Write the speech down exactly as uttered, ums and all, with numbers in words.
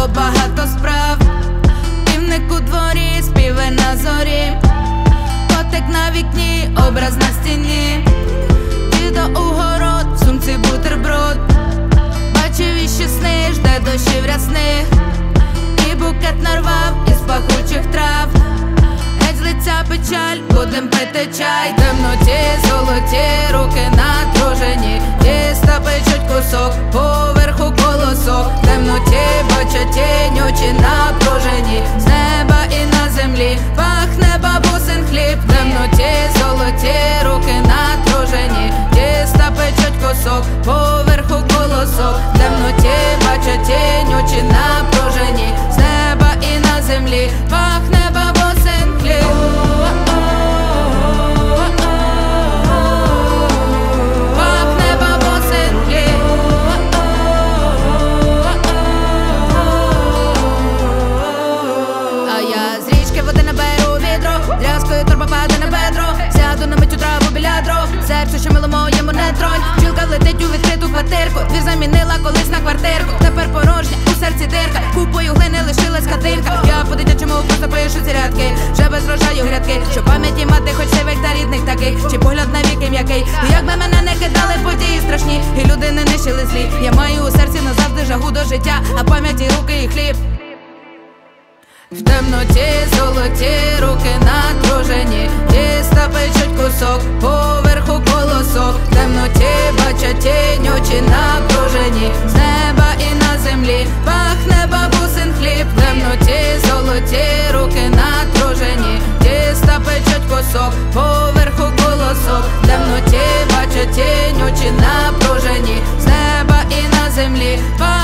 бо багато справ. Півник у дворі, співи на зорі, котик на вікні, образ на стіні. Дідо у город, в сумці бутерброд, бачив іще сни, жде дощів рясних. І букет нарвав із пахучих трав. Геть з лиця печаль, будем пити чай. Темноті золоті, руки натружені, тіста печуть кусок, поверху колосок. Темноті бачать тінь, очі напружені, з неба і на землі пахне бабусин хліб. Темноті золоті, руки натружені, тіста печуть кусок, поверху колосок. Темноті бачать тінь, очі напружені, з неба і на землі пахне бабусин хліб. Пахне бабусин хліб. А я з річки води наберу відро, дрязкою торба паде на бедро. Сяду на мить у траву біля дров, серце, що мило моєму не тронь. Бджілка влетить у відкриту квартирку, двір замінила колись на квартирку. Тепер порожня, у серці дирка, купою глини лишилась хатинка. Я по дитячому просто пишу ці рядки, вже без рожаю грядки, щоб пам'яті мати хоч сивих та рідних таких, чи погляд на віки м'який. Якби мене не кидали події страшні, і люди не нищили злі. Я маю у серці назавжди жагу до життя, а пам'яті руки і хліб. В темноті золоті, руки натружені, тіста печуть кусок, поверху колосок. В темноті бачать тінь, очі напружені, з неба і на землі пахне бабусин хліб. В темноті золоті, руки натружені, тіста печуть кусок, поверху колосок. В темноті бачать тінь, очі напружені, з неба і на землі пахне